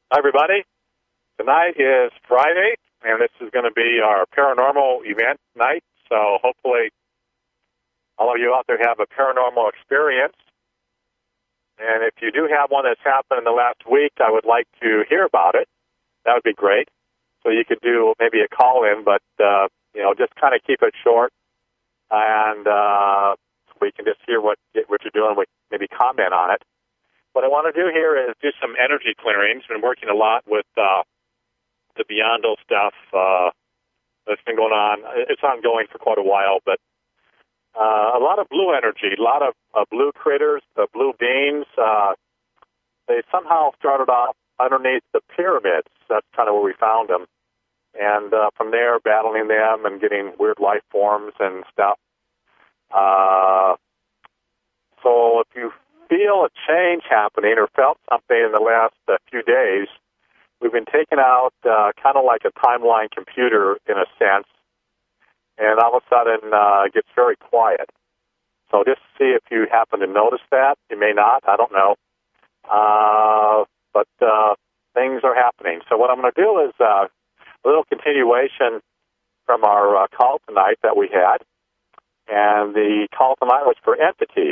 Hi, everybody. Tonight is Friday, and this is going to be our paranormal event night. So hopefully all of you out there have a paranormal experience. And if you do have one that's happened in the last week, I would like to hear about it. That would be great. So you could do maybe a call-in, but, just kind of keep it short. And we can just hear what you're doing, maybe comment on it. What I want to do here is do some energy clearings. Been working a lot with the Beyondle stuff that's been going on. It's ongoing for quite a while, but a lot of blue energy, a lot of blue critters, blue beings. They somehow started off underneath the pyramids. That's kind of where we found them. And from there, battling them and getting weird life forms and stuff. So if you feel a change happening or felt something in the last few days, we've been taking out kind of like a timeline computer in a sense, and all of a sudden it gets very quiet. So just see if you happen to notice that. You may not. I don't know. But things are happening. So what I'm going to do is a little continuation from our call tonight that we had. And the call tonight was for entities.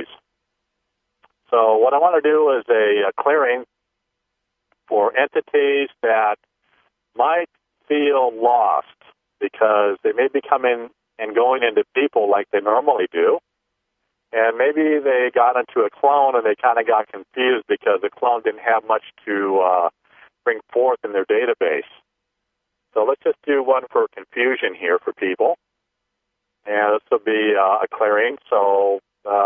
So what I want to do is a clearing for entities that might feel lost because they may be coming and going into people like they normally do. And maybe they got into a clone and they kind of got confused because the clone didn't have much to bring forth in their database. So let's just do one for confusion here for people. And this will be a clearing. So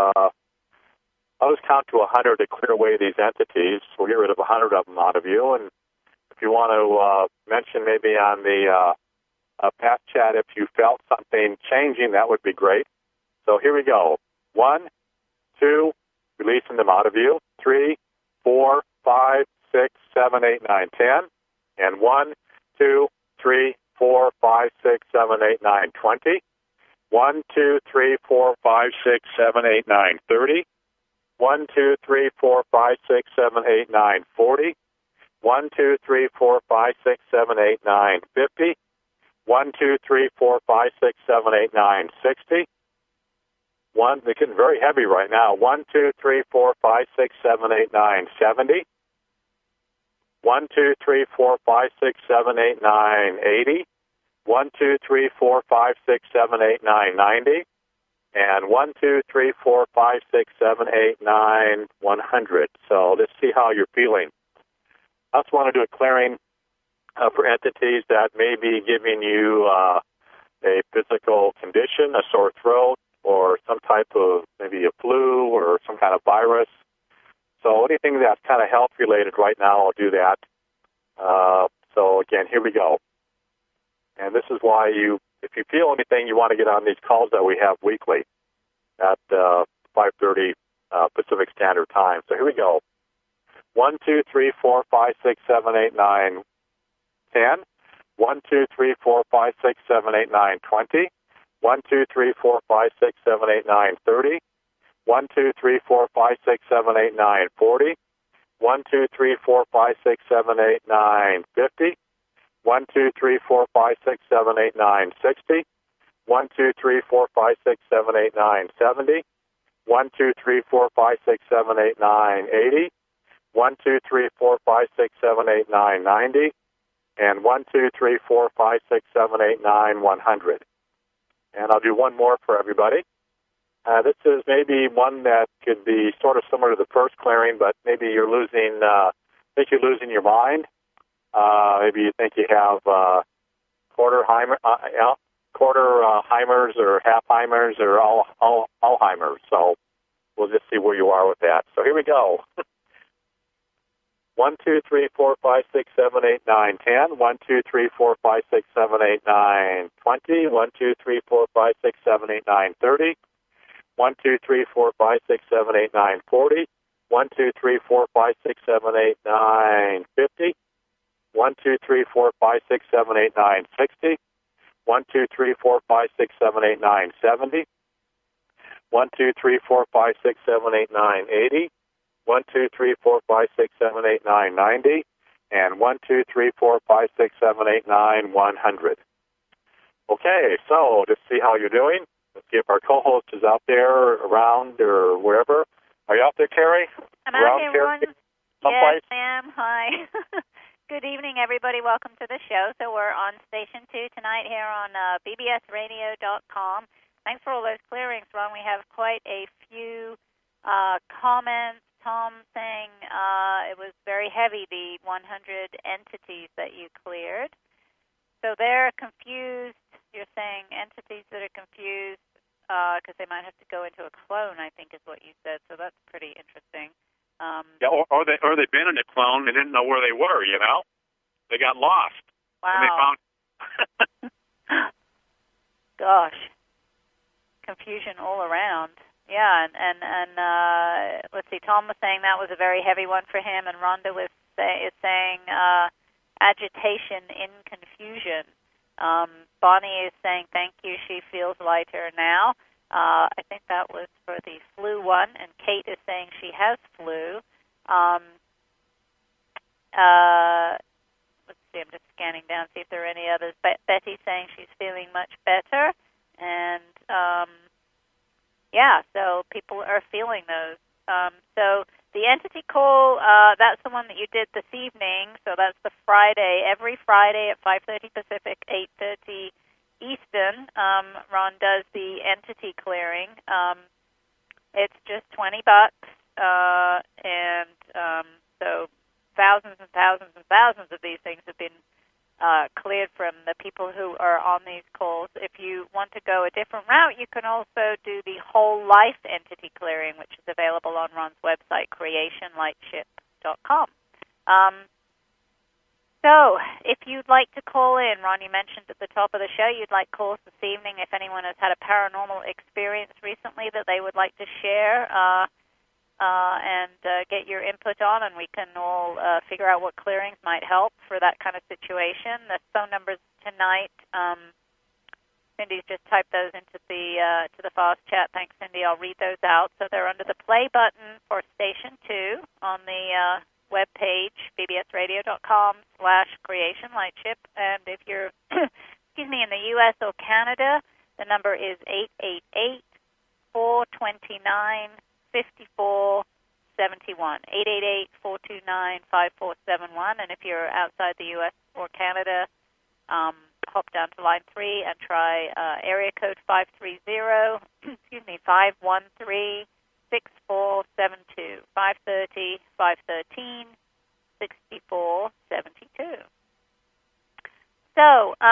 I'll just count to 100 to clear away these entities. We'll get rid of 100 of them out of you. And if you want to mention maybe on the past chat if you felt something changing, that would be great. So here we go. 1, 2, releasing them out of you. 3, 4, 5, 6, 7, 8, 9, 10. And 1, 2, 3, 4, 5, 6, 7, 8, 9, 20. 1, 2, 3, 4, 5, 6, 7, 8, 9, 30. 1, 2, 3, 4, 5, 6, 7, 8, 9, 40. 1, 2, 3, 4, 5, 6, 7, 8, 9, 50. 1, 2, 3, 4, 5, 6, 7, 8, 9, 60. They're getting very heavy right now. 1, 2, 3, 4, 5, 6, 7, 8, 9, 70. 1, 2, 3, 4, 5, 6, 7, 8, 9, 80. 1, 2, 3, 4, 5, 6, 7, 8, 9, 90. And 1, 2, 3, 4, 5, 6, 7, 8, 9, 100. So let's see how you're feeling. I also want to do a clearing for entities that may be giving you a physical condition, a sore throat, or some type of maybe a flu or some kind of virus. So anything that's kind of health-related right now, I'll do that. So again, here we go. And this is why if you feel anything, you want to get on these calls that we have weekly at 5:30 Pacific Standard Time. So here we go. 1, 2, 3, 4, 5, 6, 7, 8, 9, 10. 1, 2, 3, 4, 5, 6, 7, 8, 9, 20. 1, 2, 3, 4, 5, 6, 7, 8, 9, 30. 1, 2, 3, 4, 5, 6, 7, 8, 9, 40. 1, 2, 3, 4, 5, 6, 7, 8, 9, 50. 1, 2, 3, 4, 5, 6, 7, 8, 9, 60. 1, 2, 3, 4, 5, 6, 7, 8, 9, 70. 1, 2, 3, 4, 5, 6, 7, 8, 9, 80. 1, 2, 3, 4, 5, 6, 7, 8, 9, 90. And 1, 2, 3, 4, 5, 6, 7, 8, 9, 100. And I'll do one more for everybody. This is maybe one that could be sort of similar to the first clearing, but maybe you're losing your mind. Maybe you think you have Quarterheimers or Halfheimers or Alzheimer's. So we'll just see where you are with that. So here we go. 1, 2, 3, 4, 5, 6, 7, 8, 9, 10. 1, 2, 3, 4, 5, 6, 7, 8, 9, 20. 1, 2, 3, 4, 5, 6, 7, 8, 9, 30. 1, 2, 3, 4, 5, 6, 7, 8, 9, 40. 1, 2, 3, 4, 5, 6, 7, 8, 9, 50. 1, 2, 3, 4, 5, 6, 7, 8, 9, 60. 1, 2, 3, 4, 5, 6, 7, 8, 9, 70. 1, 2, 3, 4, 5, 6, 7, 8, 9, 80. 1, 2, 3, 4, 5, 6, 7, 8, 9, 90. and 1-2-3-4-5-6-7-8-9-100. Okay, so just see how you're doing. Let's see if our co-host is out there, around, or wherever. Are you out there, Carrie? I'm out here, Ron. Someplace? Yes, I am. Hi. Good evening, everybody. Welcome to the show. So we're on Station 2 tonight here on bbsradio.com. Thanks for all those clearings, Ron. We have quite a few comments. Tom saying it was very heavy, the 100 entities that you cleared. So they're confused. You're saying entities that are confused because they might have to go into a clone, I think is what you said. So that's pretty interesting. Yeah, or they've been in a clone. They didn't know where they were, you know? They got lost. Wow. And they found... Gosh. Confusion all around. Yeah, and let's see, Tom was saying that was a very heavy one for him, and Rhonda is saying agitation in confusion. Bonnie is saying thank you, she feels lighter now. I think that was for the flu one, and Kate is saying she has flu. Let's see, I'm just scanning down, see if there are any others. Betty's saying she's feeling much better, and yeah, so people are feeling those. So the entity call, that's the one that you did this evening, so that's the Friday, every Friday at 5:30 Pacific, 8:30 Eastern, Ron does the entity clearing. It's just $20, and so thousands and thousands and thousands of these things have been cleared from the people who are on these calls. If you want to go a different route, you can also do the whole life entity clearing, which is available on Ron's website, creationlightship.com. So, if you'd like to call in, Ron, you mentioned at the top of the show you'd like calls this evening if anyone has had a paranormal experience recently that they would like to share and get your input on, and we can all figure out what clearings might help for that kind of situation. The phone numbers tonight, Cindy's just typed those into the to the fast chat. Thanks, Cindy. I'll read those out. So they're under the play button for Station 2 on the web page, bbsradio.com/creationlightship. And if you're, excuse me, in the U.S. or Canada, the number is 888-429-5471, 888-429-5471. And if you're outside the U.S. or Canada, hop down to line 3 and try area code 530, excuse me, 513-6472, 530-513-6472. So,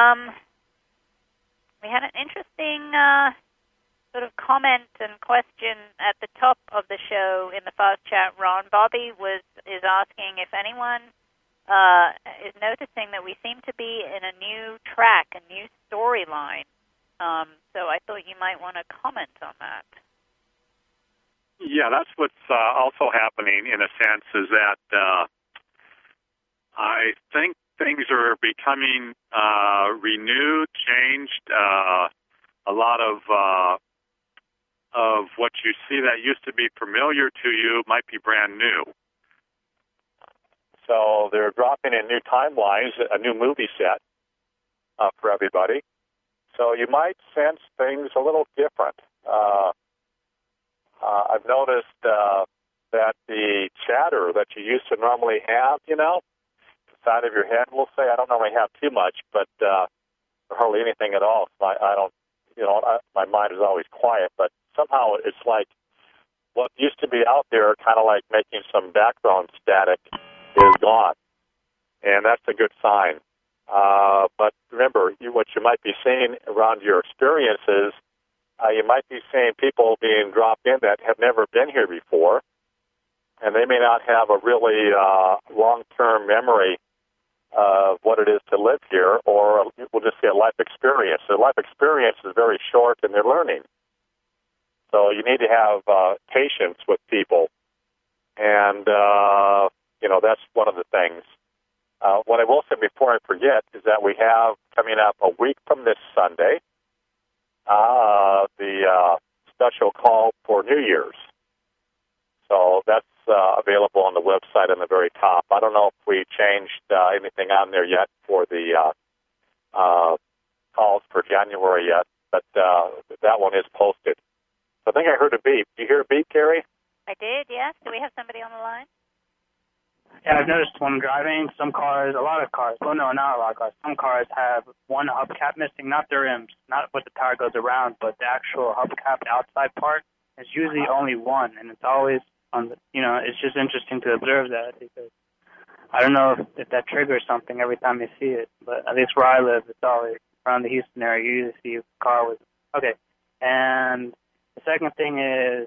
we had an interesting sort of comment and question at the top of the show in the fast chat, Ron. Bobby is asking if anyone is noticing that we seem to be in a new track, a new storyline. So I thought you might want to comment on that. Yeah, that's what's also happening in a sense is that I think things are becoming renewed, changed. A lot of what you see that used to be familiar to you might be brand new. So they're dropping in new timelines, a new movie set for everybody. So you might sense things a little different. I've noticed that the chatter that you used to normally have, you know, inside of your head, we'll say, I don't normally have too much, but hardly anything at all. I don't, you know, my mind is always quiet, but somehow it's like what used to be out there, kind of like making some background static, is gone. And that's a good sign. But remember, what you might be seeing around your experiences, you might be seeing people being dropped in that have never been here before, and they may not have a really long-term memory of what it is to live here, or we'll just say a life experience. The life experience is very short, and they're learning. So you need to have patience with people, and you know, that's one of the things. What I will say before I forget is that we have coming up a week from this Sunday the special call for New Year's. So that's available on the website on the very top. I don't know if we changed anything on there yet for the calls for January yet, but that one is posted. So I think I heard a beep. Did you hear a beep, Carrie? I did, yes. Do we have somebody on the line? Yeah, I've noticed when I'm driving, some cars, a lot of cars, well, no, not a lot of cars, some cars have one hubcap missing, not the rims, not what the tire goes around, but the actual hubcap, the outside part. There's usually only one, and it's always on the, it's just interesting to observe that because I don't know if that triggers something every time you see it, but at least where I live, it's always around the Houston area. You usually see a car with, okay. And the second thing is,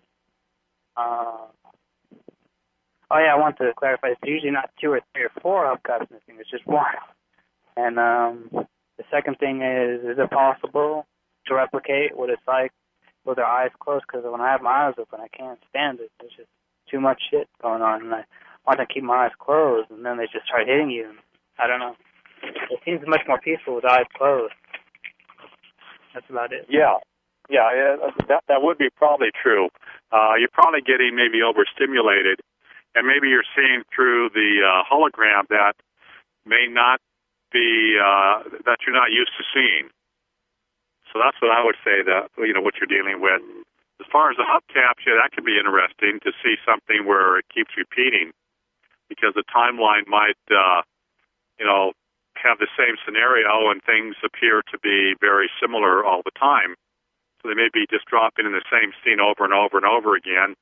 I want to clarify. It's usually not 2 or 3 or 4 hubcaps missing. It's just one. And the second thing is it possible to replicate what it's like with our eyes closed? Because when I have my eyes open, I can't stand it. There's just too much shit going on, and I want to keep my eyes closed, and then they just start hitting you. I don't know. It seems much more peaceful with eyes closed. That's about it. Yeah, that would be probably true. You're probably getting maybe overstimulated. And maybe you're seeing through the hologram that may not be, that you're not used to seeing. So that's what I would say that, what you're dealing with. As far as the hubcap, that could be interesting to see something where it keeps repeating because the timeline might, have the same scenario and things appear to be very similar all the time. So they may be just dropping in the same scene over and over and over again,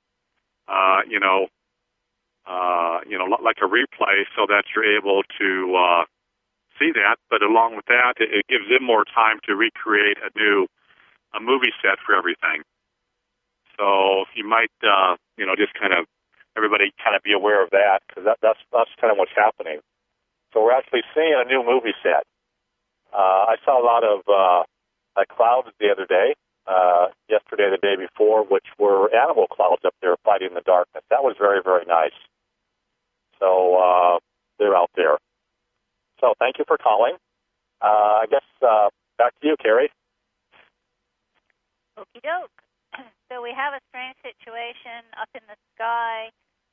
like a replay so that you're able to see that. But along with that, it gives them more time to recreate a movie set for everything. So you might, just kind of, everybody kind of be aware of that because that's kind of what's happening. So we're actually seeing a new movie set. I saw a lot of clouds the other day, yesterday, the day before, which were animal clouds up there fighting the darkness. That was very, very nice. So they're out there. So thank you for calling. I guess back to you, Carrie. Okie doke. So we have a strange situation up in the sky.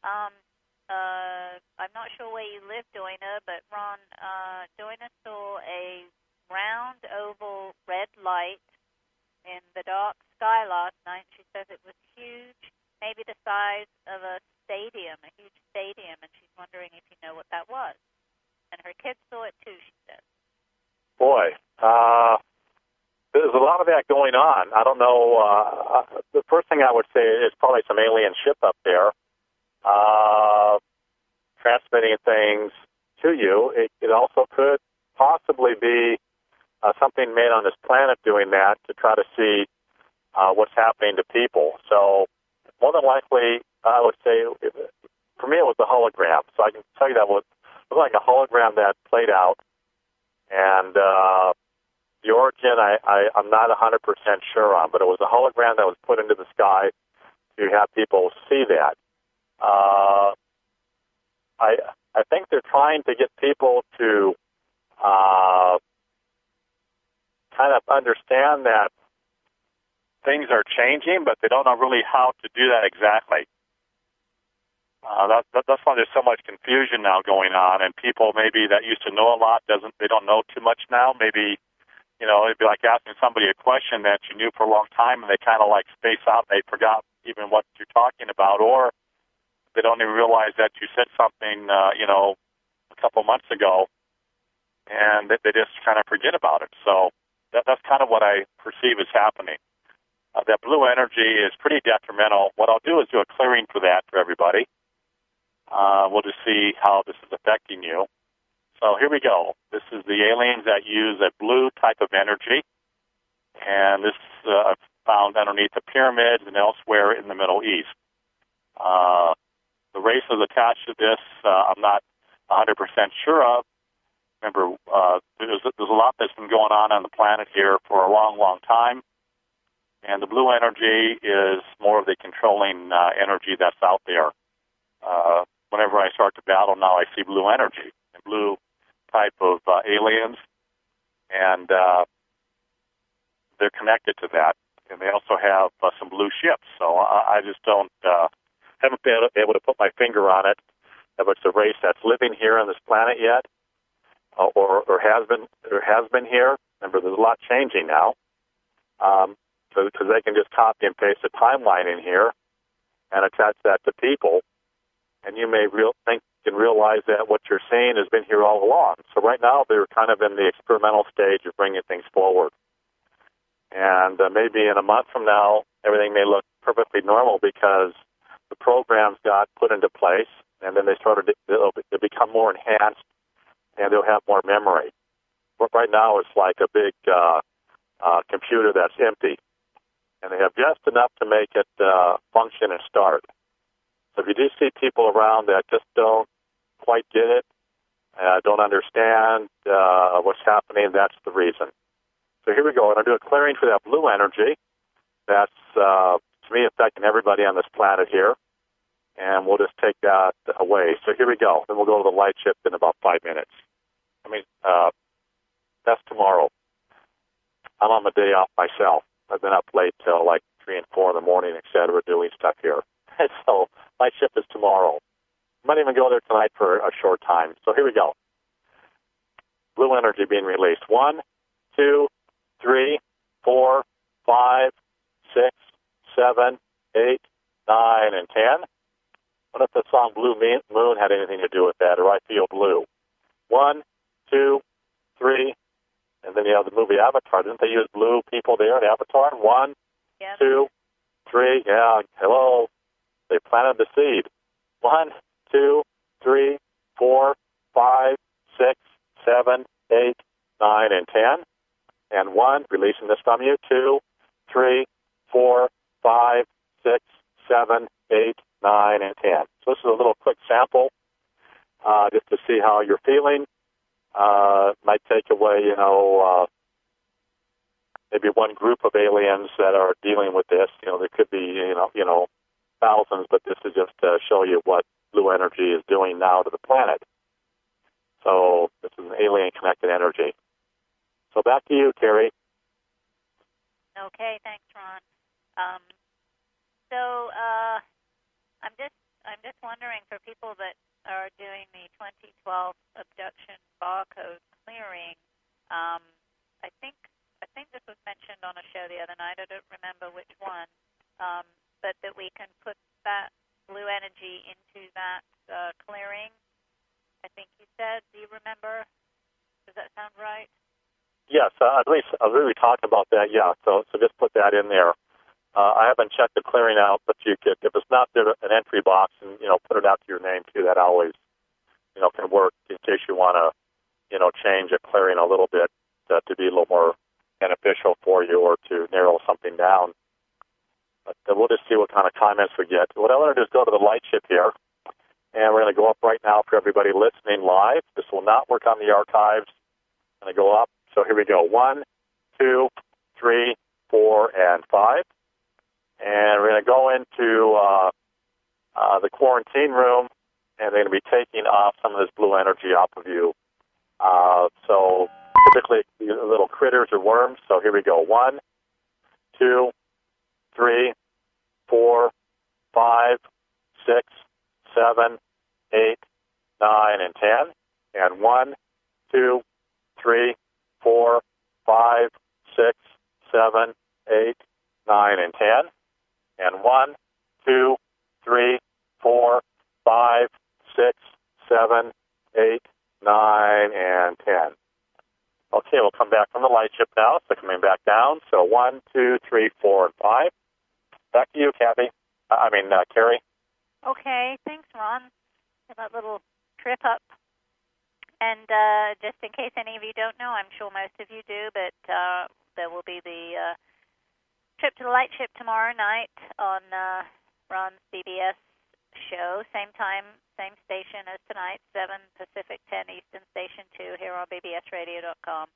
I'm not sure where you live, Doina, but Ron, Doina saw a round, oval, red light in the dark sky last night. She says it was huge, maybe the size of a stadium, a huge stadium, and she's wondering if you know what that was. And her kids saw it too, she says. Boy, there's a lot of that going on. I don't know. The first thing I would say is probably some alien ship up there transmitting things to you. It also could possibly be something made on this planet doing that to try to see what's happening to people. So more than likely, I would say, for me, it was a hologram. So I can tell you that it was like a hologram that played out. And the origin, I'm not 100% sure on, but it was a hologram that was put into the sky to have people see that. I think they're trying to get people to kind of understand that things are changing, but they don't know really how to do that exactly. That's why there's so much confusion now going on, and people maybe that used to know a lot they don't know too much now. Maybe, it'd be like asking somebody a question that you knew for a long time, and they kind of like space out. They forgot even what you're talking about, or they don't even realize that you said something, a couple months ago, and they just kind of forget about it. So that's kind of what I perceive is happening. That blue energy is pretty detrimental. What I'll do is do a clearing for that for everybody. We'll just see how this is affecting you. So here we go. This is the aliens that use a blue type of energy, and this I've found underneath the pyramids and elsewhere in the Middle East. The races attached to this, I'm not 100% sure of. Remember, there's a lot that's been going on the planet here for a long, long time, and the blue energy is more of the controlling energy that's out there. Whenever I start to battle now, I see blue energy and blue type of aliens, and they're connected to that. And they also have some blue ships. So I just don't haven't been able to put my finger on it, if it's a race that's living here on this planet yet, or has been here. Remember, there's a lot changing now, because they can just copy and paste a timeline in here and attach that to people, and you may think and realize that what you're saying has been here all along. So right now they're kind of in the experimental stage of bringing things forward. And maybe in a month from now, everything may look perfectly normal because the programs got put into place, and then they'll become more enhanced, and they'll have more memory. But right now it's like a big computer that's empty, and they have just enough to make it function and start. So if you do see people around that just don't quite get it, don't understand what's happening, that's the reason. So here we go. I'm going to do a clearing for that blue energy. That's, to me, affecting everybody on this planet here. And we'll just take that away. So here we go. Then we'll go to the light shift in about 5 minutes. That's tomorrow. I'm on the day off myself. I've been up late till like 3 and 4 in the morning, et cetera, doing stuff here. So my shift is tomorrow. I might even go there tonight for a short time. So here we go. Blue energy being released. 1, 2, 3, 4, 5, 6, 7, 8, 9, and 10. What if the song Blue Moon had anything to do with that, or I Feel Blue? 1, 2, 3, and then you have the movie Avatar. Didn't they use blue people there in Avatar? 1, Yep. 2, 3, yeah, hello. They planted the seed. 1, 2, 3, 4, 5, 6, 7, 8, 9, and 10. And 1, releasing this from you. 2, 3, 4, 5, 6, 7, 8, 9, and 10. So this is a little quick sample just to see how you're feeling. Might take away, maybe one group of aliens that are dealing with this. There could be, thousands, but this is just to show you what blue energy is doing now to the planet. So this is an alien-connected energy. So back to you, Carrie. Okay, thanks, Ron. I'm just wondering, for people that are doing the 2012 abduction barcode clearing, I think this was mentioned on a show the other night. I don't remember which one, but that we can put that blue energy into that clearing. I think you said. Do you remember? Does that sound right? Yes, at least I really talked about that. Yeah, so just put that in there. I haven't checked the clearing out, but you could, if it's not there, an entry box, and put it out to your name too. That always, can work in case you want to, change a clearing a little bit to be a little more beneficial for you, or to narrow something down. But we'll just see what kind of comments we get. What I want to do is go to the light ship here, and we're going to go up right now for everybody listening live. This will not work on the archives. I'm going to go up. So here we go. 1, 2, 3, 4, and 5. And we're going to go into the quarantine room, and they're going to be taking off some of this blue energy off of you. So typically little critters or worms. So here we go. 1, 2, 3, 4, 5, 6, 7, 8, 9, and 10. And 1, 2, 3, 4, 5, 6, 7, 8, 9, and 10. And 1, 2, 3, 4, 5, 6, 7, 8, 9, and 10. Okay, we'll come back from the light ship now. So coming back down. So 1, 2, 3, 4, and 5. Back to you, Kathy. Carrie. Okay, thanks, Ron, for that little trip up. And just in case any of you don't know, I'm sure most of you do, but there will be the trip to the light ship tomorrow night on Ron's BBS show. Same time, same station as tonight, 7 Pacific, 10 Eastern, Station 2 here on bbsradio.com.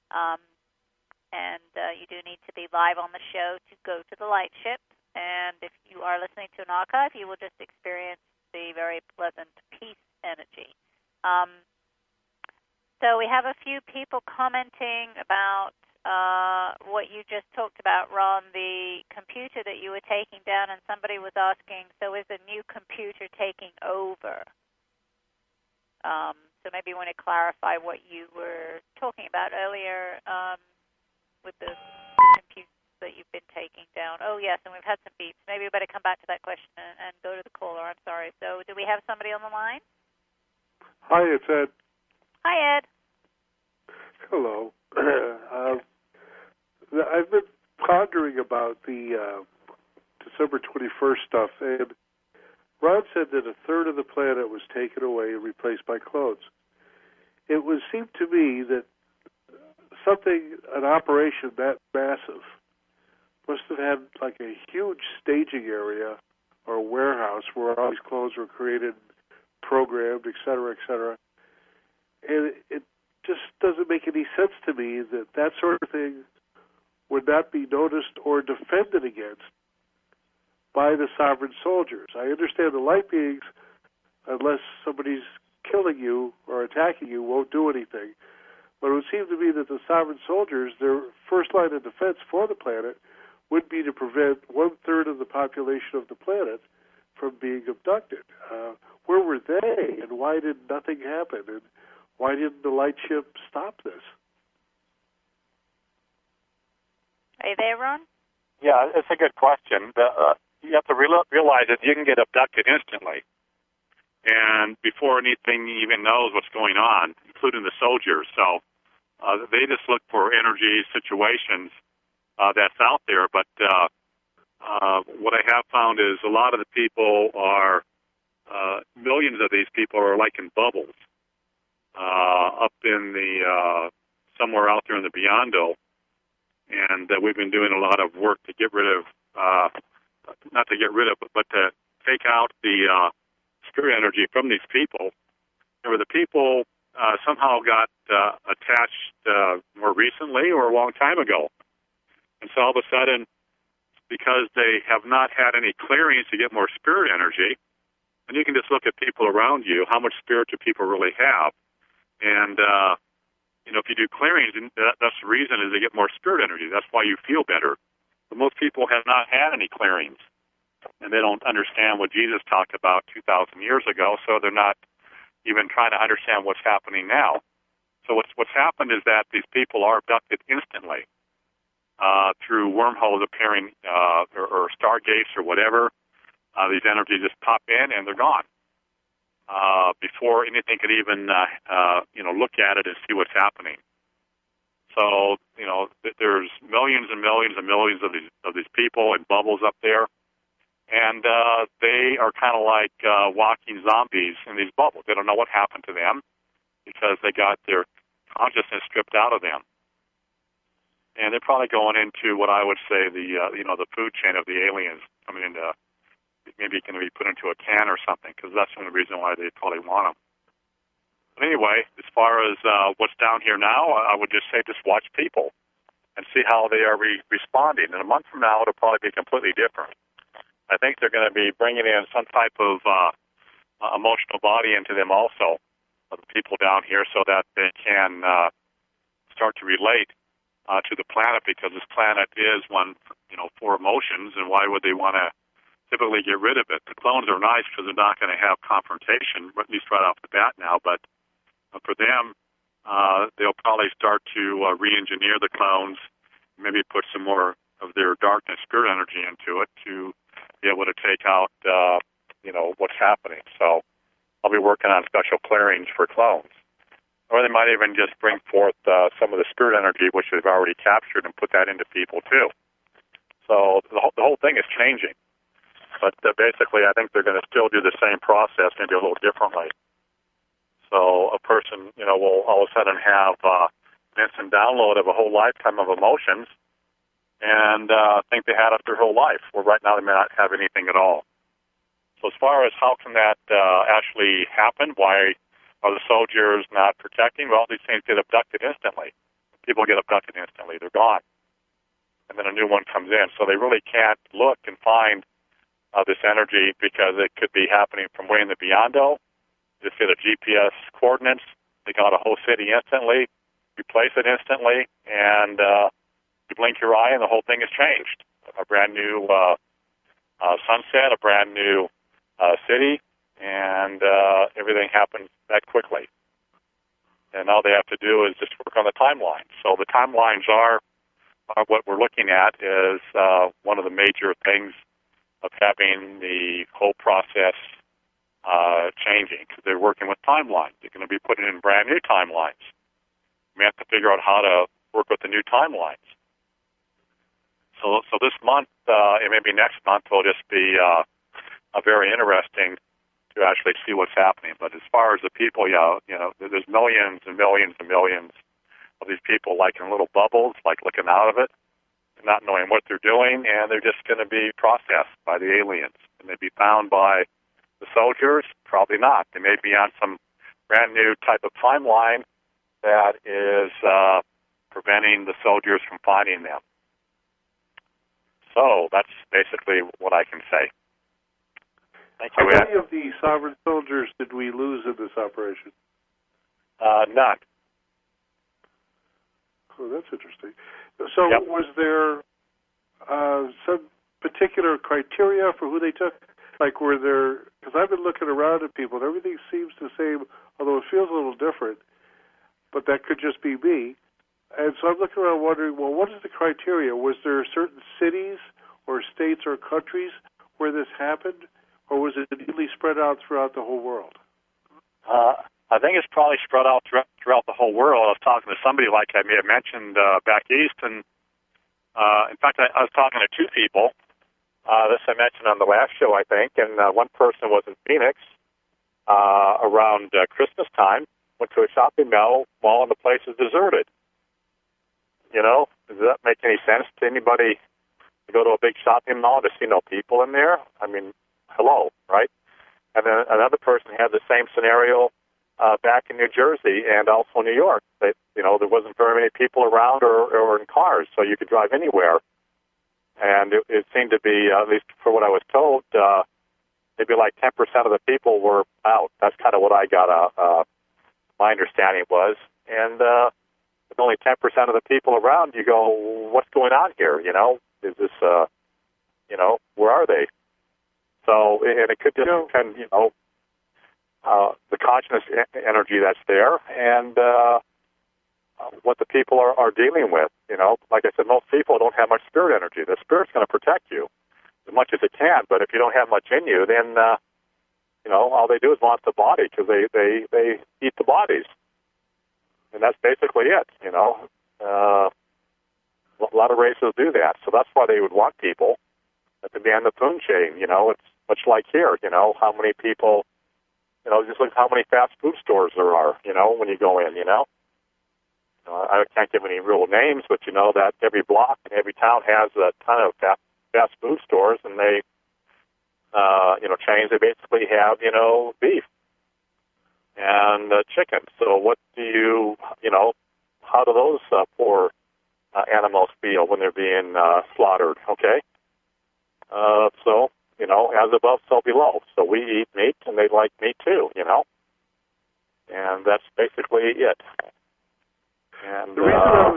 And you do need to be live on the show to go to the light ship. And if you are listening to an archive, you will just experience the very pleasant peace energy. So we have a few people commenting about what you just talked about, Ron, the computer that you were taking down, and somebody was asking, so is a new computer taking over? So maybe you want to clarify what you were talking about earlier with the computers that you've been taking down. Oh, yes, and we've had some beeps. Maybe we better come back to that question and go to the caller. I'm sorry. So do we have somebody on the line? Hi, it's Ed. Hi, Ed. Hello. I've been pondering about the December 21st stuff, and Ron said that a third of the planet was taken away and replaced by clones. It would seem to me that an operation that massive, must have had like a huge staging area or a warehouse where all these clones were created, programmed, et cetera, and it just doesn't make any sense to me that that sort of thing would not be noticed or defended against by the sovereign soldiers. I understand the light beings, unless somebody's killing you or attacking you, won't do anything. But it would seem to me that the sovereign soldiers, their first line of defense for the planet would be to prevent one-third of the population of the planet from being abducted. Where were they, and why did nothing happen, and why didn't the light ship stop this? Are you there, Ron? Yeah, it's a good question. You have to realize that you can get abducted instantly. And before anything even knows what's going on, including the soldiers. So they just look for energy situations that's out there. But what I have found is a lot of the people are, millions of these people are like in bubbles up in the, somewhere out there in the Beyond-O. And we've been doing a lot of work to get rid of, not to get rid of, but to take out the spirit energy from these people. Remember, the people somehow got attached more recently or a long time ago. And so all of a sudden, because they have not had any clearings to get more spirit energy, and you can just look at people around you, how much spirit do people really have? And, if you do clearings, that's the reason is they get more spirit energy. That's why you feel better. But most people have not had any clearings, and they don't understand what Jesus talked about 2,000 years ago, so they're not even trying to understand what's happening now. So what's happened is that these people are abducted instantly through wormholes appearing or stargates or whatever. These energies just pop in and they're gone before anything could even look at it and see what's happening. So there's millions and millions and millions of these people in bubbles up there. And they are kind of like walking zombies in these bubbles. They don't know what happened to them because they got their consciousness stripped out of them. And they're probably going into what I would say the food chain of the aliens, coming into, maybe it can be put into a can or something, because that's the only reason why they probably want them. But anyway, as far as what's down here now, I would just say just watch people and see how they are responding. In a month from now, it'll probably be completely different. I think they're going to be bringing in some type of emotional body into them also, of the people down here, so that they can start to relate to the planet, because this planet is one, for emotions, and why would they want to typically get rid of it? The clones are nice because they're not going to have confrontation, at least right off the bat now, but for them, they'll probably start to re-engineer the clones, maybe put some more of their darkness, spirit energy into it to be able to take out, what's happening. So I'll be working on special clearings for clones. Or they might even just bring forth some of the spirit energy, which they've already captured, and put that into people, too. So the whole thing is changing. But basically, I think they're going to still do the same process, maybe a little differently. So a person, will all of a sudden have an instant download of a whole lifetime of emotions and think they had it their whole life, where right now they may not have anything at all. So as far as how can that actually happen, why are the soldiers not protecting? Well, these things get abducted instantly. People get abducted instantly. They're gone. And then a new one comes in. So they really can't look and find this energy, because it could be happening from way in the Beyond-O. Just get a GPS coordinates. They got a whole city instantly, replace it instantly, and you blink your eye and the whole thing has changed. A brand new sunset, a brand new city, and everything happens that quickly. And all they have to do is just work on the timeline. So the timelines are what we're looking at is one of the major things of having the whole process changing, because they're working with timelines. They're going to be putting in brand new timelines. We have to figure out how to work with the new timelines. So this month, and maybe next month, will just be a very interesting to actually see what's happening. But as far as the people, there's millions and millions and millions of these people, like in little bubbles, like looking out of it, not knowing what they're doing, and they're just going to be processed by the aliens. And they'd be found by the soldiers? Probably not. They may be on some brand new type of timeline that is preventing the soldiers from finding them. So that's basically what I can say. Thank you, How many of the sovereign soldiers did we lose in this operation? None. Oh, that's interesting. So Yep. Was there some particular criteria for who they took? Like, were there, because I've been looking around at people, and everything seems the same, although it feels a little different, but that could just be me. And so I'm looking around wondering, well, what is the criteria? Was there certain cities or states or countries where this happened, or was it evenly spread out throughout the whole world? I think it's probably spread out throughout the whole world. I was talking to somebody, like I may have mentioned, back east, and in fact, I was talking to two people. This I mentioned on the last show, I think, and one person was in Phoenix around Christmas time, went to a shopping mall, and the place is deserted. You know, does that make any sense to anybody to go to a big shopping mall to see no people in there? I mean, hello, right? And then another person had the same scenario back in New Jersey and also New York. They, there wasn't very many people around or in cars, so you could drive anywhere. And it seemed to be, at least for what I was told, maybe like 10% of the people were out. That's kind of what I got. My understanding was, and with only 10% of the people around, you go, what's going on here? Is this, where are they? So, and it could just depend, the conscious energy that's there, and what the people are dealing with. Like I said, most people don't have much spirit energy. The spirit's going to protect you as much as it can, but if you don't have much in you, then all they do is want the body, because they eat the bodies, and that's basically it. A lot of races do that, so that's why they would want people to be on the food chain. It's much like here. How many people. Just look how many fast food stores there are. When you go in. I can't give any real names, but that every block and every town has a ton of fast food stores, and they, chains. They basically have, beef and chicken. So what do you, how do those poor animals feel when they're being slaughtered? Okay, so as above, so below. So we eat meat, and they like meat too. And that's basically it. And the reason I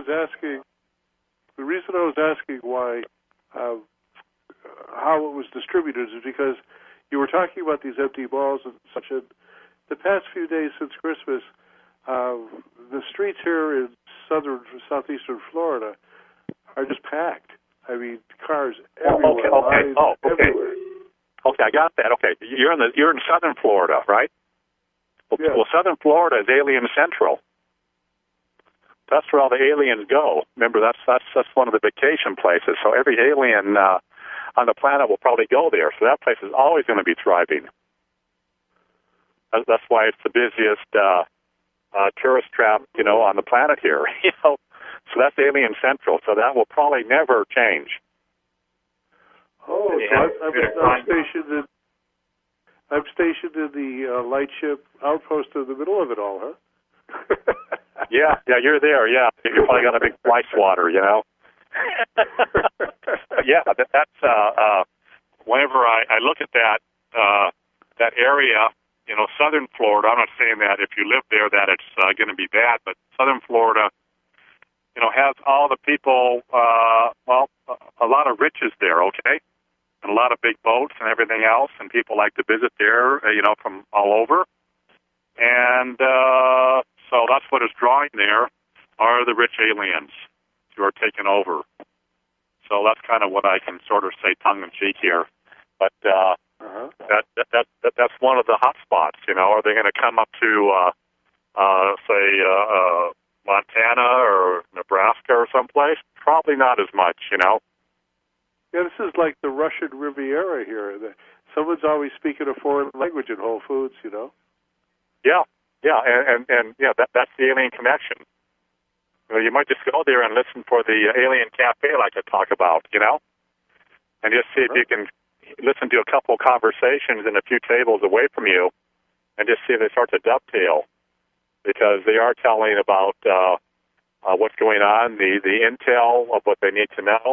was asking why, how it was distributed is because you were talking about these empty balls and such. And the past few days since Christmas, the streets here in southeastern Florida are just packed. I mean, cars everywhere. Okay. Everywhere. Okay, I got that. Okay, you're in southern Florida, right? Yeah. Well, southern Florida is alien central. That's where all the aliens go. Remember, that's one of the vacation places. So every alien on the planet will probably go there. So that place is always going to be thriving. That's why it's the busiest tourist trap, on the planet here. So that's alien central. So that will probably never change. Oh, so I'm stationed in the lightship outpost in the middle of it all, huh? Yeah, you're there. Yeah, you're probably got a big fly swatter, Yeah, that's whenever I look at that area, southern Florida. I'm not saying that if you live there that it's going to be bad, but southern Florida has all the people, a lot of riches there, okay? And a lot of big boats and everything else, and people like to visit there, from all over. And so that's what is drawing there are the rich aliens who are taking over. So that's kind of what I can sort of say tongue-in-cheek here. But that's one of the hot spots, Are they going to come up to, say, Montana or Nebraska or someplace? Probably not as much, Yeah, this is like the Russian Riviera here. Someone's always speaking a foreign language in Whole Foods, Yeah, and that's the alien connection. You might just go there and listen for the alien cafe like I talk about, and just see if you can listen to a couple of conversations in a few tables away from you and just see if they start to dovetail, because they are telling about what's going on, the intel of what they need to know,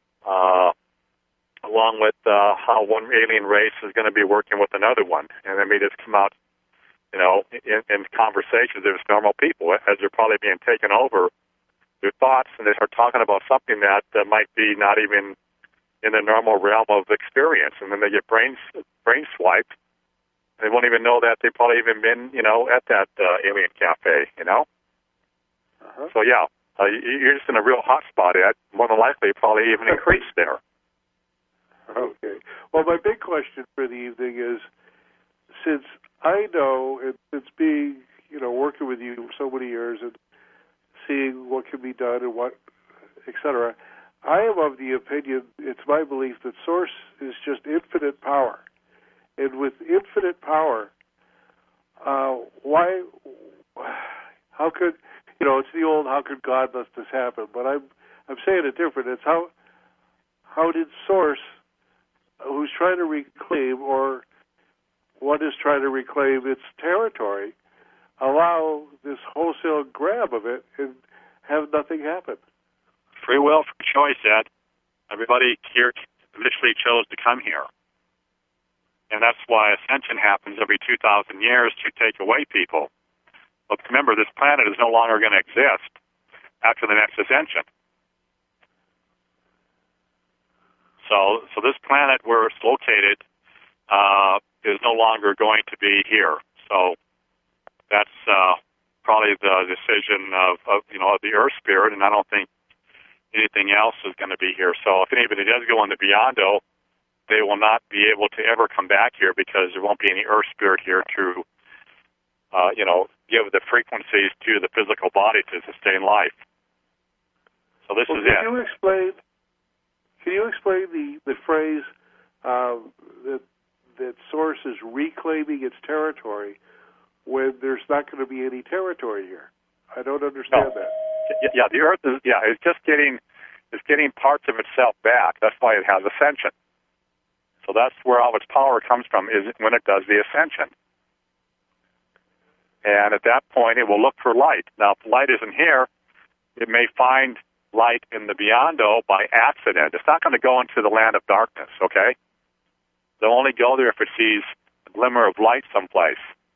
along with how one alien race is going to be working with another one. And they may just come out, in conversations, there's normal people, as they're probably being taken over, their thoughts, and they start talking about something that might be not even in the normal realm of experience. And then they get brain swiped. They won't even know that they've probably even been, at that alien cafe, So, yeah, you're just in a real hot spot, Ed. More than likely, probably even increase there. Okay. Well, my big question for the evening is, since I know, and since being, working with you for so many years and seeing what can be done and what, et cetera, I am of the opinion, it's my belief that Source is just infinite power. And with infinite power, how could, it's the old, how could God let this happen? But I'm saying it different. It's how did Source, who's trying to reclaim, or what is trying to reclaim its territory, allow this wholesale grab of it and have nothing happen? Free will, free choice, Ed. Everybody here literally chose to come here. And that's why ascension happens every 2,000 years to take away people. But remember, this planet is no longer going to exist after the next ascension. So this planet where it's located is no longer going to be here. So that's probably the decision of the Earth Spirit, and I don't think anything else is going to be here. So if anybody does go into Beyond-O, they will not be able to ever come back here because there won't be any Earth Spirit here to, give the frequencies to the physical body to sustain life. So this is it. Can you explain the phrase that Source is reclaiming its territory when there's not going to be any territory here? I don't understand that. Yeah, the Earth is it's getting parts of itself back. That's why it has ascension. So that's where all its power comes from, is when it does the ascension. And at that point, it will look for light. Now, if light isn't here, it may find light in the Beyond-O by accident. It's not going to go into the land of darkness, okay? They'll only go there if it sees a glimmer of light someplace.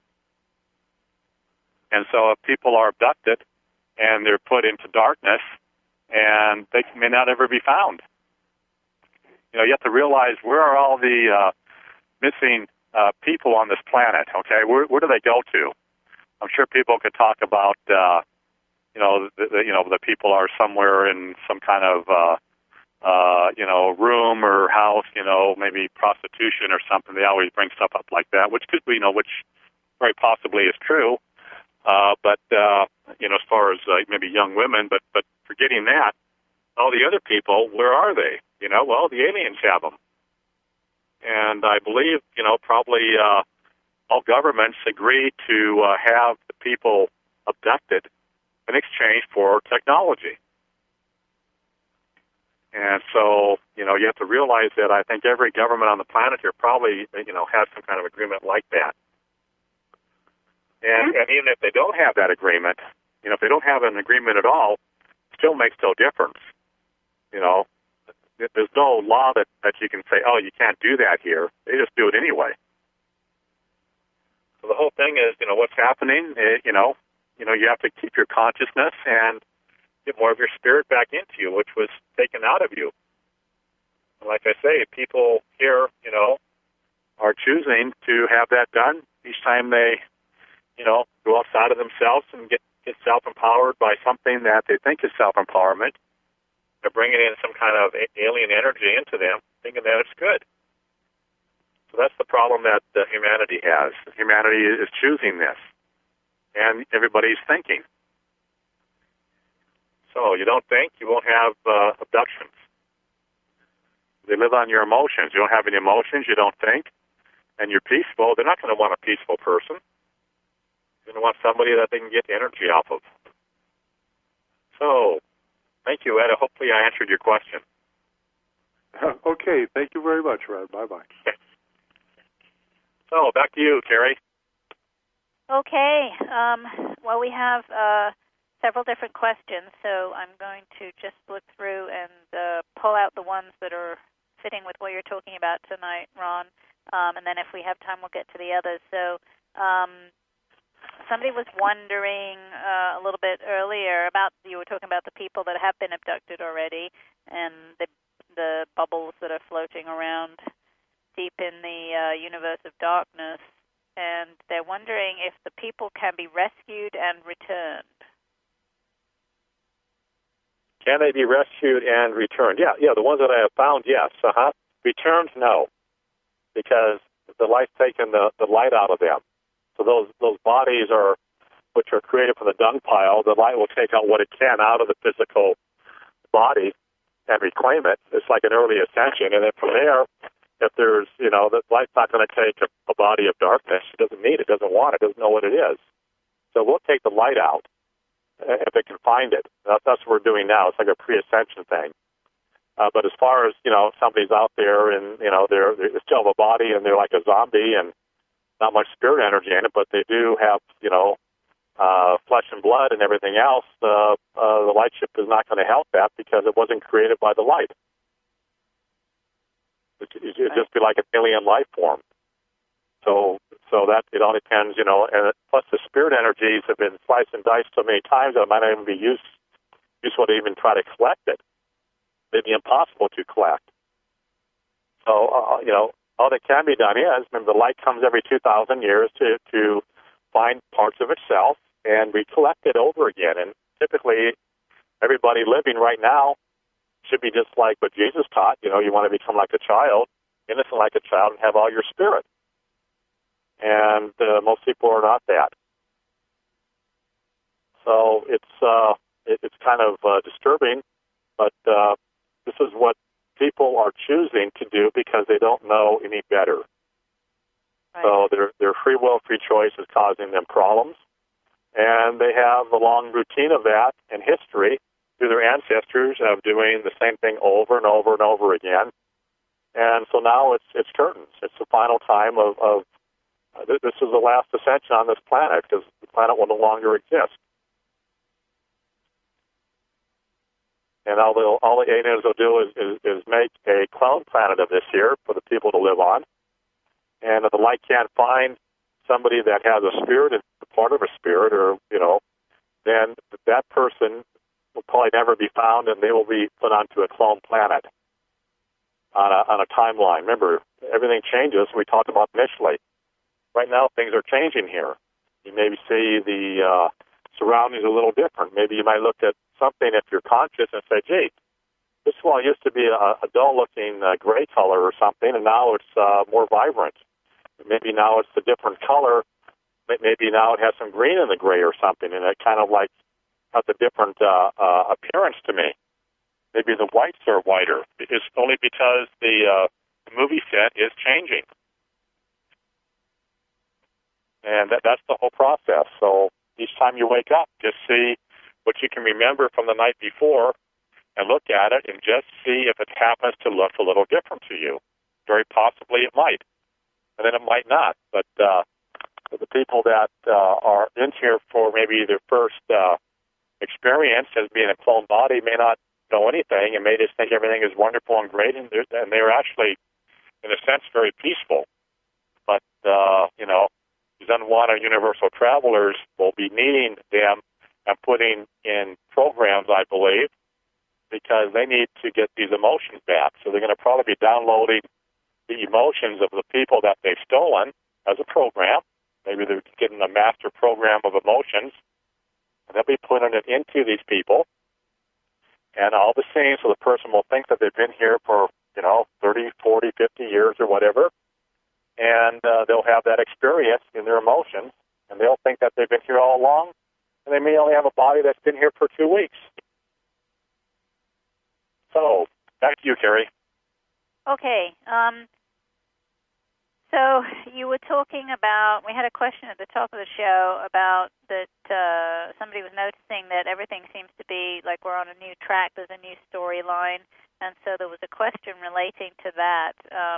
And so if people are abducted and they're put into darkness, and they may not ever be found. You have to realize, where are all the missing people on this planet, okay? Where do they go to? I'm sure people could talk about, the people are somewhere in some kind of, room or house, maybe prostitution or something. They always bring stuff up like that, which could be, which very possibly is true. But as far as maybe young women, but forgetting that, all the other people, where are they? Well, the aliens have them. And I believe, probably all governments agree to have the people abducted in exchange for technology. And so, you have to realize that I think every government on the planet here probably, has some kind of agreement like that. And even if they don't have that agreement, if they don't have an agreement at all, it still makes no difference. There's no law that you can say, oh, you can't do that here. They just do it anyway. So the whole thing is, what's happening, you have to keep your consciousness and get more of your spirit back into you, which was taken out of you. And like I say, people here, are choosing to have that done each time they, go outside of themselves and get self-empowered by something that they think is self-empowerment. They're bringing in some kind of alien energy into them, thinking that it's good. So that's the problem that humanity has. Humanity is choosing this, and everybody's thinking. So you don't think, you won't have abductions. They live on your emotions. You don't have any emotions, you don't think, and you're peaceful. They're not going to want a peaceful person. They're going to want somebody that they can get energy off of. So, thank you, Ed. Hopefully I answered your question. Okay, thank you very much, Ron. Bye-bye. So, back to you, Terry. Okay. Well, we have several different questions, so I'm going to just look through and pull out the ones that are fitting with what you're talking about tonight, Ron. And then if we have time, we'll get to the others. So somebody was wondering a little bit earlier about, you were talking about the people that have been abducted already and the bubbles that are floating around deep in the universe of darkness. And they're wondering if the people can be rescued and returned. Can they be rescued and returned? Yeah, the ones that I have found, yes. Returned, no, because the light's taken the light out of them. So those bodies which are created from the dung pile, the light will take out what it can out of the physical body and reclaim it. It's like an early ascension, and then from there, if there's, the light's not going to take a body of darkness. It doesn't need it, doesn't want it, doesn't know what it is. So we'll take the light out if it can find it. That's what we're doing now. It's like a pre-ascension thing. But as far as, somebody's out there and, they still have a body and they're like a zombie and not much spirit energy in it, but they do have, flesh and blood and everything else, the light ship is not going to help that because it wasn't created by the light. It'd just be like an alien life form. So that it all depends, and plus the spirit energies have been sliced and diced so many times that it might not even be useful to even try to collect it. It'd be impossible to collect. So, all that can be done is, remember, the light comes every 2,000 years to find parts of itself and recollect it over again. And typically, everybody living right now should be just like what Jesus taught. You want to become like a child, innocent like a child, and have all your spirit. And most people are not that. So it's kind of disturbing, but this is what people are choosing to do because they don't know any better. Right. So their free will, free choice is causing them problems, and they have a long routine of that in history through their ancestors of doing the same thing over and over and over again. And so now it's curtains. It's the final time of this is the last ascension on this planet because the planet will no longer exist. And all the aliens will do is make a clone planet of this here for the people to live on. And if the light can't find somebody that has a spirit, a part of a spirit, or then that person will probably never be found, and they will be put onto a clone planet on a timeline. Remember, everything changes. We talked about initially. Right now, things are changing here. You maybe see the surroundings a little different. Maybe you might look at something if you're conscious and say, gee, this wall used to be a dull-looking gray color or something, and now it's more vibrant. Maybe now it's a different color. Maybe now it has some green in the gray or something, and it kind of like has a different appearance to me. Maybe the whites are whiter. It's only because the movie set is changing. And that's the whole process. So each time you wake up, just see what you can remember from the night before and look at it and just see if it happens to look a little different to you. Very possibly it might. And then it might not. But the people that are in here for maybe their first experience as being a clone body may not know anything and may just think everything is wonderful and great, and they're actually, in a sense, very peaceful. But, these unwanted universal travelers will be needing them and putting in programs, I believe, because they need to get these emotions back. So they're going to probably be downloading the emotions of the people that they've stolen as a program. Maybe they're getting a master program of emotions, and they'll be putting it into these people. And all the same, so the person will think that they've been here for, 30, 40, 50 years or whatever, and they'll have that experience in their emotions, and they'll think that they've been here all along, and they may only have a body that's been here for 2 weeks. So, back to you, Carrie. Okay. So you were talking about, we had a question at the top of the show about that somebody was noticing that everything seems to be like we're on a new track, there's a new storyline, and so there was a question relating to that.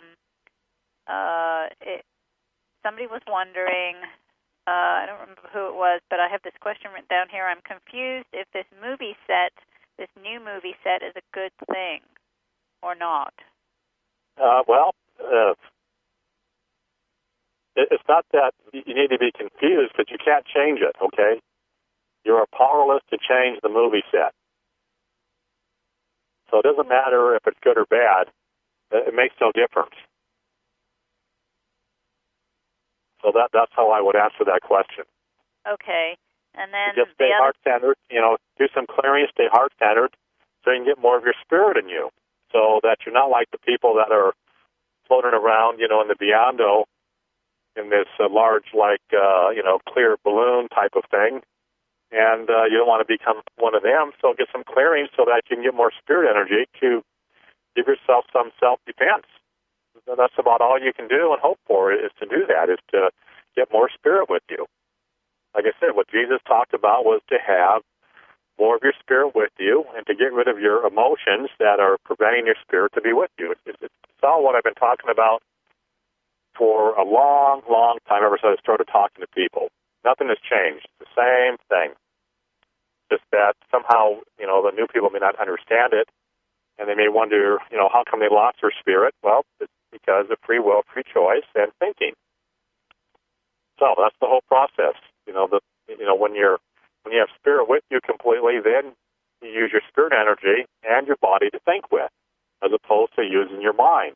Somebody was wondering, I don't remember who it was, but I have this question written down here. I'm confused if this new movie set is a good thing or not. It's not that you need to be confused, but you can't change it, okay? You are powerless to change the movie set. So it doesn't matter if it's good or bad. It makes no difference. So that's how I would answer that question. Okay. And then you just stay heart-centered, do some clearing, stay heart-centered, so you can get more of your spirit in you, so that you're not like the people that are floating around, in the beyond-o, in this large, clear balloon type of thing, and you don't want to become one of them, so get some clearing so that you can get more spirit energy to give yourself some self-defense. That's about all you can do and hope for is to do that, is to get more spirit with you. Like I said, what Jesus talked about was to have more of your spirit with you and to get rid of your emotions that are preventing your spirit to be with you. It's all what I've been talking about for a long, long time, ever since I started talking to people. Nothing has changed. It's the same thing. Just that somehow, the new people may not understand it, and they may wonder, how come they lost their spirit? Well, it's because of free will, free choice, and thinking. So that's the whole process. When you have spirit with you completely, then you use your spirit energy and your body to think with, as opposed to using your mind.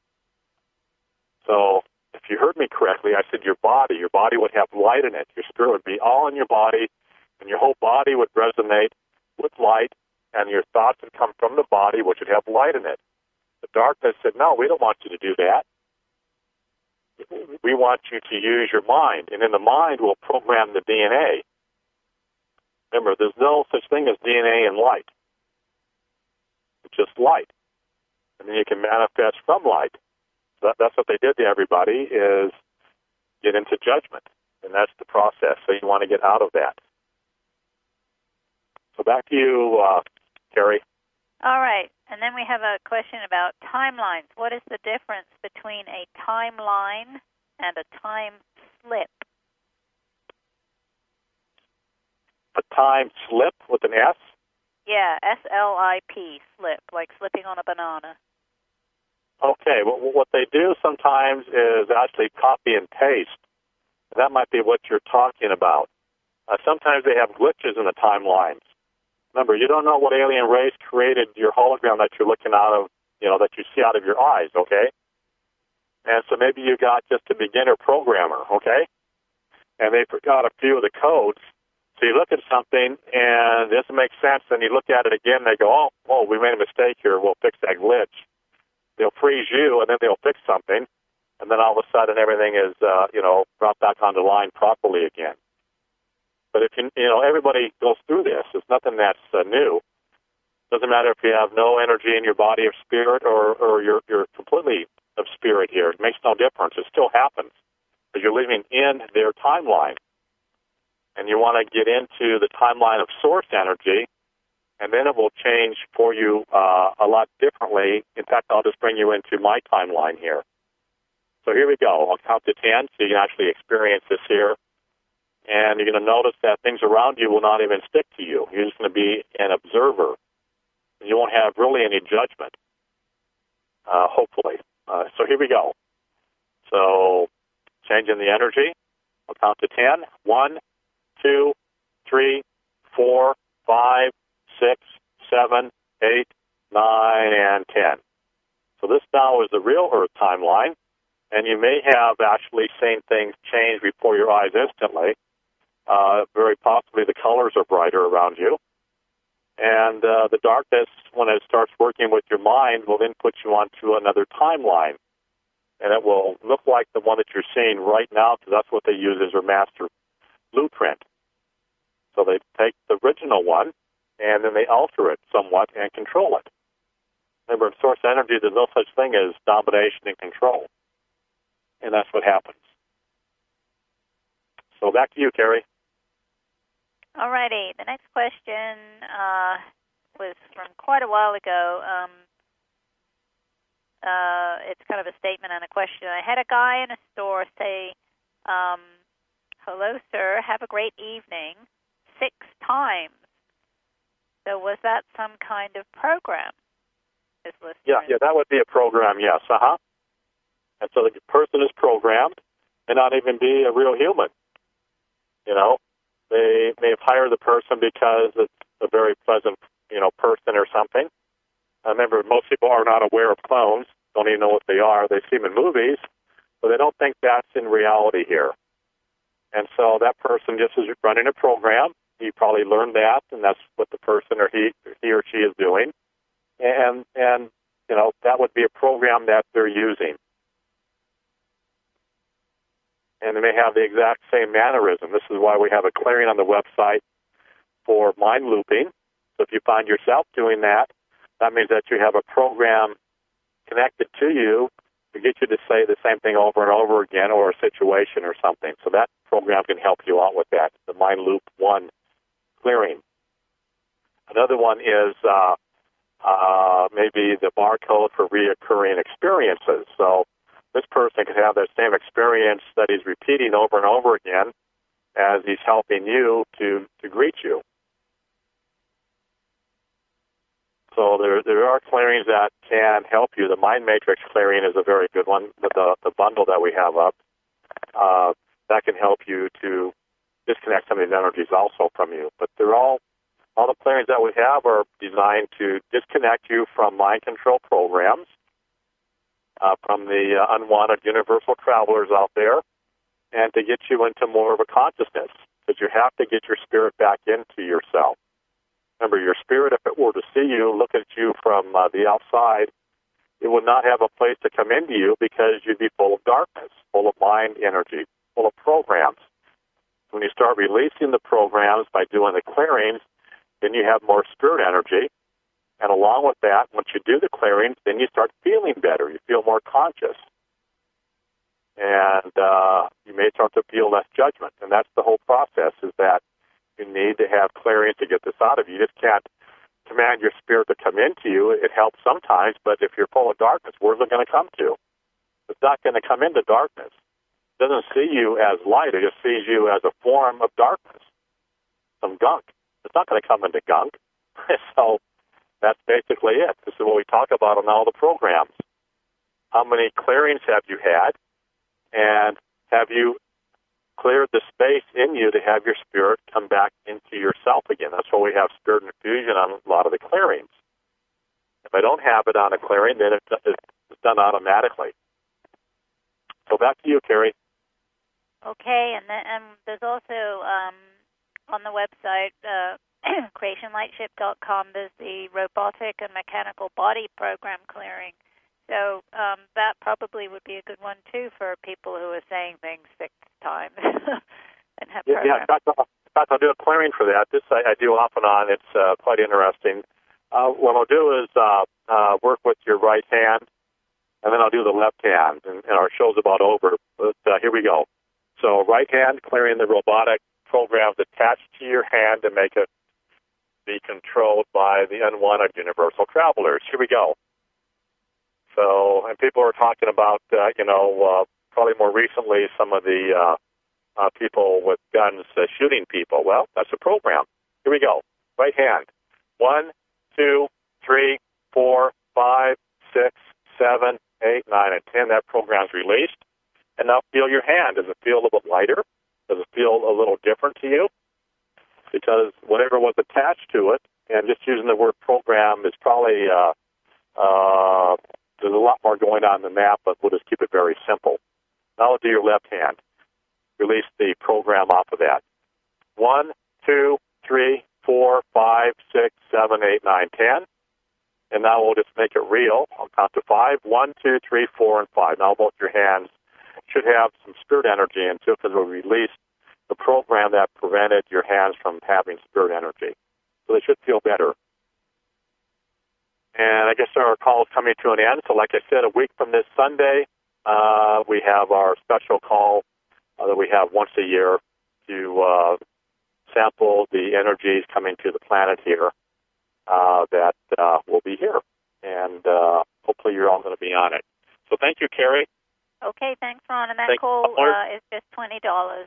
So if you heard me correctly, I said your body would have light in it. Your spirit would be all in your body, and your whole body would resonate with light, and your thoughts would come from the body, which would have light in it. The darkness said, no, we don't want you to do that. We want you to use your mind, and in the mind we'll program the DNA. Remember, there's no such thing as DNA and light. It's just light. And then you can manifest from light. So that's what they did to everybody, is get into judgment. And that's the process. So you want to get out of that. So back to you, Carrie. All right. And then we have a question about timelines. What is the difference between a timeline and a time slip? A time slip with an S? Yeah, S-L-I-P, slip, like slipping on a banana. Okay, well, what they do sometimes is actually copy and paste. That might be what you're talking about. Sometimes they have glitches in the timelines. Remember, you don't know what alien race created your hologram that you're looking out of, that you see out of your eyes, okay? And so maybe you got just a beginner programmer, okay? And they forgot a few of the codes. So you look at something, and it doesn't make sense, and you look at it again, and they go, oh, we made a mistake here, we'll fix that glitch. They'll freeze you, and then they'll fix something, and then all of a sudden everything is, brought back on the line properly again. But if everybody goes through this. It's nothing that's new. Doesn't matter if you have no energy in your body of spirit or you're completely of spirit here. It makes no difference. It still happens because you're living in their timeline. And you want to get into the timeline of source energy, and then it will change for you a lot differently. In fact, I'll just bring you into my timeline here. So here we go. I'll count to 10 so you can actually experience this here. And you're going to notice that things around you will not even stick to you. You're just going to be an observer. And you won't have really any judgment, hopefully. So here we go. So changing the energy. I'll count to 10. 1, 2, 3, 4, 5, 6, 7, 8, 9, and 10. So this now is the real Earth timeline, and you may have actually seen things change before your eyes instantly. Very possibly the colors are brighter around you. And the darkness, when it starts working with your mind, will then put you onto another timeline. And it will look like the one that you're seeing right now, because that's what they use as their master blueprint. So they take the original one, and then they alter it somewhat and control it. Remember, in source energy, there's no such thing as domination and control. And that's what happens. So back to you, Carrie. All righty. The next question was from quite a while ago. It's kind of a statement and a question. I had a guy in a store say, "Hello, sir. Have a great evening," 6 times. So was that some kind of program? Yeah, that would be a program, yes. And so the person is programmed and not even be a real human. You know, they may have hired the person because it's a very pleasant, person or something. I remember most people are not aware of clones, don't even know what they are. They see them in movies, but they don't think that's in reality here. And so that person just is running a program. He probably learned that, and that's what the person or he or she is doing. And that would be a program that they're using. And they may have the exact same mannerism. This is why we have a clearing on the website for mind looping. So if you find yourself doing that, that means that you have a program connected to you to get you to say the same thing over and over again, or a situation or something. So that program can help you out with that, the Mind Loop 1 clearing. Another one is maybe the barcode for reoccurring experiences. So this person could have that same experience that he's repeating over and over again as he's helping you to greet you. So there are clearings that can help you. The Mind Matrix clearing is a very good one. The bundle that we have up, that can help you to disconnect some of these energies also from you. But they're all the clearings that we have are designed to disconnect you from mind control programs, from the unwanted universal travelers out there, and to get you into more of a consciousness, because you have to get your spirit back into yourself. Remember, your spirit, if it were to see you, look at you from the outside, it would not have a place to come into you, because you'd be full of darkness, full of mind energy, full of programs. When you start releasing the programs by doing the clearings, then you have more spirit energy. And along with that, once you do the clearings, then you start feeling better. You feel more conscious. And you may start to feel less judgment. And that's the whole process, is that you need to have clearings to get this out of you. You just can't command your spirit to come into you. It helps sometimes, but if you're full of darkness, where's it going to come to? It's not going to come into darkness. It doesn't see you as light. It just sees you as a form of darkness, some gunk. It's not going to come into gunk. So that's basically it. This is what we talk about on all the programs. How many clearings have you had? And have you cleared the space in you to have your spirit come back into yourself again? That's why we have spirit infusion on a lot of the clearings. If I don't have it on a clearing, then it's done automatically. So back to you, Carrie. Okay, and there's also on the website, creationlightship.com, there's the robotic and mechanical body program clearing. So that probably would be a good one, too, for people who are saying things 6 times and have programs. Yeah, in fact, I'll do a clearing for that. This I do off and on. It's quite interesting. What I'll do is work with your right hand, and then I'll do the left hand, and our show's about over. But here we go. So right hand, clearing the robotic programs attached to your hand to make it be controlled by the unwanted universal travelers. Here we go. So, and people are talking about, probably more recently, some of the people with guns shooting people. Well, that's a program. Here we go. Right hand. 1, 2, 3, 4, 5, 6, 7, 8, 9, and 10. That program's released. And now feel your hand. Does it feel a little bit lighter? Does it feel a little different to you? because whatever was attached to it, and just using the word program is probably, there's a lot more going on than that, but we'll just keep it very simple. Now we'll do your left hand. Release the program off of that. 1, 2, 3, 4, 5, 6, 7, 8, 9, 10. And now we'll just make it real. I'll count to 5. 1, 2, 3, 4, and 5. Now both your hands should have some spirit energy into it because we released the program that prevented your hands from having spirit energy. So they should feel better. And I guess our call is coming to an end. So like I said, a week from this Sunday, we have our special call that we have once a year to sample the energies coming to the planet here that will be here. And hopefully you're all going to be on it. So thank you, Carrie. Okay, thanks, Ron. And that call is just $20.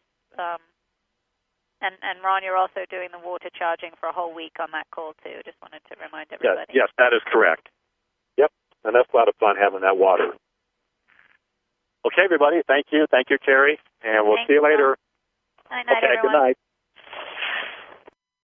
And Ron, you're also doing the water charging for a whole week on that call, too. Just wanted to remind everybody. Yes, that is correct. Yep, and that's a lot of fun having that water. Okay, everybody, thank you. Thank you, Carrie. And we'll see you later. Night, okay, everyone. Good night.